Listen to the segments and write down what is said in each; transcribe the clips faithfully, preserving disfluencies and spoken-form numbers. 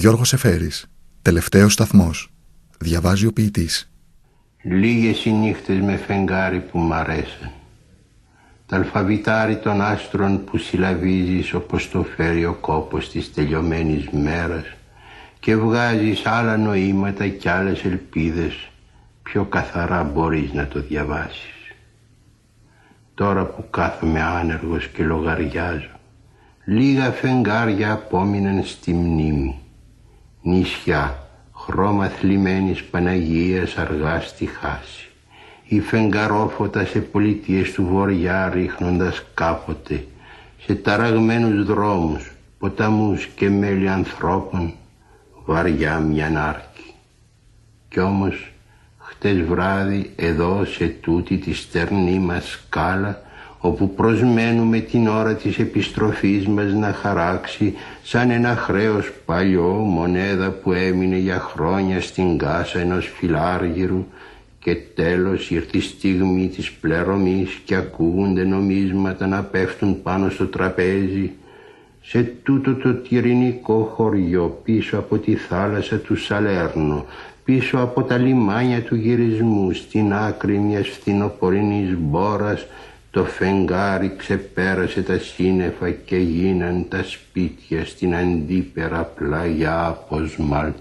Γιώργος Εφέρης. Τελευταίος σταθμός. Διαβάζει ο ποιητής. Λίγες οι νύχτες με φεγγάρι που μ' αρέσαν. Τα αλφαβητάρι των άστρων που συλλαβίζεις όπως το φέρει ο κόπος της τελειωμένης μέρας και βγάζεις άλλα νοήματα κι άλλες ελπίδες, πιο καθαρά μπορείς να το διαβάσεις. Τώρα που κάθομαι άνεργος και λογαριάζω, λίγα φεγγάρια απόμειναν στη μνήμη. Νησιά, χρώμα θλιμμένης Παναγίας αργά στη χάση. Ή φεγγαρόφωτα σε πολιτείες του βοριά ρίχνοντας κάποτε σε ταραγμένους δρόμους, ποταμούς και μέλη ανθρώπων βαριά μιαν άρκη. Κι όμως χτες βράδυ εδώ σε τούτη τη στερνή μας σκάλα, όπου προσμένουμε την ώρα της επιστροφής μας να χαράξει σαν ένα χρέος παλιό μονέδα που έμεινε για χρόνια στην κάσα ενός φιλάργυρου, και τέλος ήρθε η στιγμή της πληρωμής και ακούγονται νομίσματα να πέφτουν πάνω στο τραπέζι. Σε τούτο το τυριννικό χωριό, πίσω από τη θάλασσα του Σαλέρνο, πίσω από τα λιμάνια του γυρισμού, στην άκρη μιας φθινοπορεινής μπόρας, το φεγγάρι ξεπέρασε τα σύννεφα και γίναν τα σπίτια στην αντίπερα πλαγιά από σμάλτο.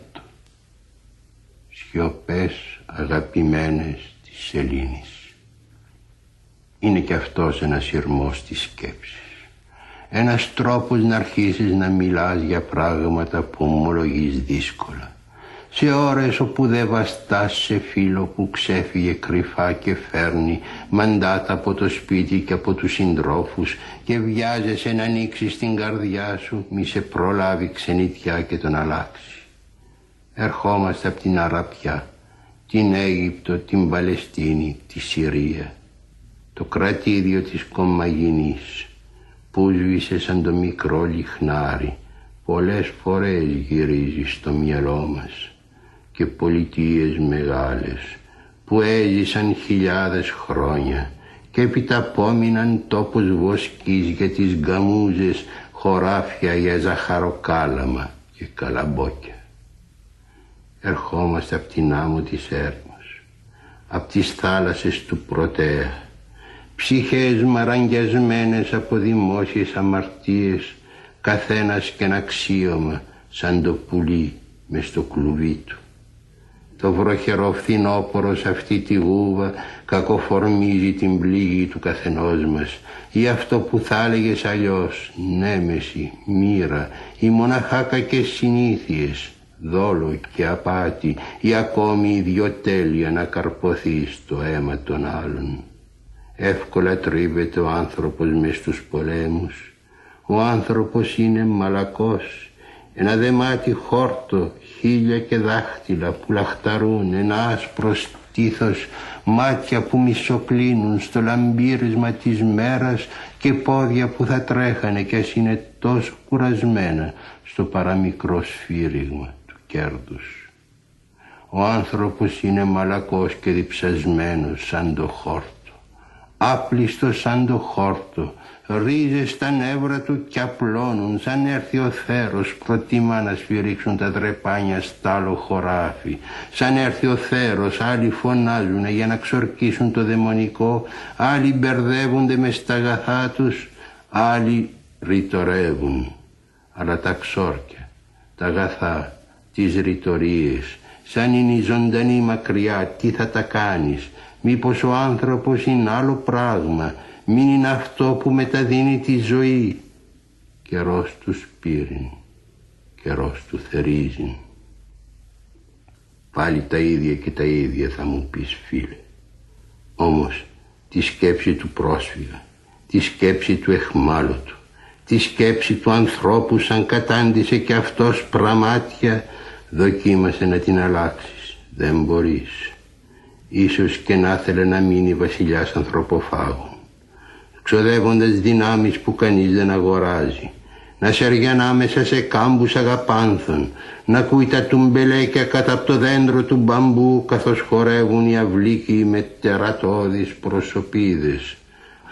Σιωπές αγαπημένες της σελήνης. Είναι κι αυτός ένας σειρμός της σκέψης. Ένας τρόπος να αρχίσεις να μιλάς για πράγματα που ομολογείς δύσκολα. Σε ώρες όπου δεν βαστάς σε φίλο που ξέφυγε κρυφά και φέρνει μαντάτα από το σπίτι και από τους συντρόφους και βιάζεσαι να ανοίξεις την καρδιά σου, μη σε προλάβει ξενιτιά και τον αλλάξει. Ερχόμαστε από την Αραπιά, την Αίγυπτο, την Παλαιστίνη, τη Συρία. Το κρατήδιο της Κομμαγινής που σβήσε σαν το μικρό λιχνάρι, πολλές φορές γυρίζει στο μυαλό μας, και πολιτείες μεγάλες που έζησαν χιλιάδες χρόνια και έπειτα απόμειναν τόπος βοσκής για τις γκαμούζες, χωράφια για ζαχαροκάλαμα και καλαμπόκια. Ερχόμαστε από την άμμο της Έρμος, από τις θάλασσες του Πρωτέα, ψυχές μαραγγιασμένες από δημόσιες αμαρτίες, καθένας και ένα αξίωμα σαν το πουλί μες στο κλουβί του. Το βροχερό φθινόπωρο σε αυτή τη γούβα κακοφορμίζει την πληγή του καθενός μας, ή αυτό που θα έλεγες αλλιώς νέμεση, μοίρα ή μοναχά κακές συνήθειες, δόλο και απάτη ή ακόμη ιδιοτέλεια να καρποθεί στο αίμα των άλλων. Εύκολα τρίβεται ο άνθρωπος μες στους πολέμους. Ο άνθρωπος είναι μαλακός, ένα δεμάτι χόρτο, χείλια και δάχτυλα που λαχταρούν, ένα άσπρο στήθος, μάτια που μισοκλίνουν στο λαμπύρισμα της μέρας και πόδια που θα τρέχανε κι ας είναι τόσο κουρασμένα στο παραμικρό σφύριγμα του κέρδους. Ο άνθρωπος είναι μαλακός και διψασμένος σαν το χόρτο, άπλιστος σαν το χόρτο, ρίζες στα νεύρα του κι απλώνουν, σαν έρθει ο θέρος προτιμά να σφυρίξουν τα τρεπάνια στ' άλλο χωράφι. Σαν έρθει ο θέρος, άλλοι φωνάζουν για να ξορκίσουν το δαιμονικό, άλλοι μπερδεύονται με στα αγαθά τους, άλλοι ρητορεύουν. Αλλά τα ξόρκια, τα αγαθά, τις ρητορίες, σαν είναι η ζωντανή μακριά, τι θα τα κάνεις? Μήπως ο άνθρωπος είναι άλλο πράγμα, μην είναι αυτό που μεταδίνει τη ζωή? Καιρός του σπείριν, καιρός του θερίζιν. Πάλι τα ίδια και τα ίδια θα μου πεις, φίλε. Όμως τη σκέψη του πρόσφυγα, τη σκέψη του εχμάλωτου, τη σκέψη του ανθρώπου σαν κατάντησε και αυτός πραμάτια, δοκίμασε να την αλλάξεις. Δεν μπορείς. Ίσως και να θέλε να μείνει βασιλιάς ανθρωποφάγων, ξοδεύοντας δυνάμεις που κανείς δεν αγοράζει, να σεριανά μέσα σε κάμπους αγαπάνθων, να ακούει τα τουμπελέκια κάτω από το δέντρο του μπαμπού καθώς χορεύουν οι αυλίκοι με τερατώδεις προσωπίδες.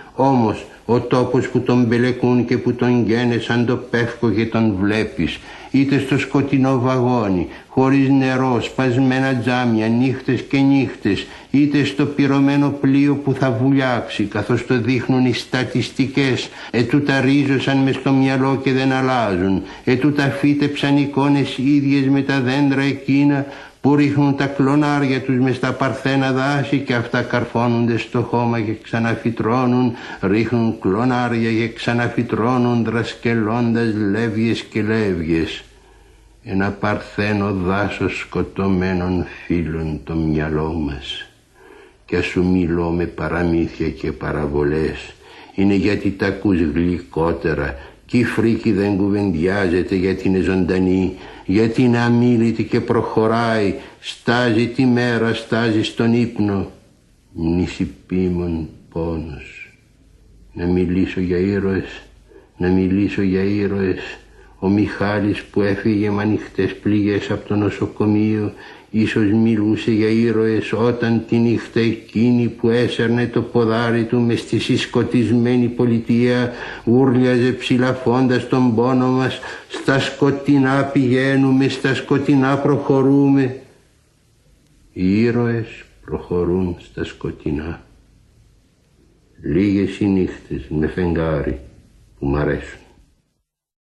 Όμως ο τόπος που τον μπελεκούν και που τον γένε σαν το πεύκο και τον βλέπεις, είτε στο σκοτεινό βαγόνι, χωρίς νερό, σπασμένα τζάμια, νύχτες και νύχτες, είτε στο πυρωμένο πλοίο που θα βουλιάξει, καθώς το δείχνουν οι στατιστικές, ετούτα ρίζωσαν μες στο μυαλό και δεν αλλάζουν, ετούτα φύτεψαν εικόνες ίδιες με τα δέντρα εκείνα που ρίχνουν τα κλονάρια τους μες στα παρθένα δάση και αυτά καρφώνονται στο χώμα και ξαναφυτρώνουν, ρίχνουν κλονάρια και ξαναφυτρώνουν, δρασκελώντας λεύγες και λεύγες. Ένα παρθένο δάσος σκοτωμένων φύλων το μυαλό μας. Κι ας σου μιλώ με παραμύθια και παραβολές, είναι γιατί τα ακούς γλυκότερα, κι η φρίκη δεν κουβεντιάζεται γιατί είναι ζωντανή, γιατί είναι αμίλητη και προχωράει, στάζει τη μέρα, στάζει στον ύπνο. Νησιπίμων πόνος. Να μιλήσω για ήρωες, να μιλήσω για ήρωες. Ο Μιχάλης που έφυγε με ανοιχτές πληγές από το νοσοκομείο, ίσως μιλούσε για ήρωες όταν τη νύχτα εκείνη που έσερνε το ποδάρι του μες στη συσκοτισμένη πολιτεία, ούρλιαζε ψηλαφώντας τον πόνο μας, στα σκοτεινά πηγαίνουμε, στα σκοτεινά προχωρούμε. Οι ήρωες προχωρούν στα σκοτεινά. Λίγες οι νύχτες με φεγγάρι που μ' αρέσουν.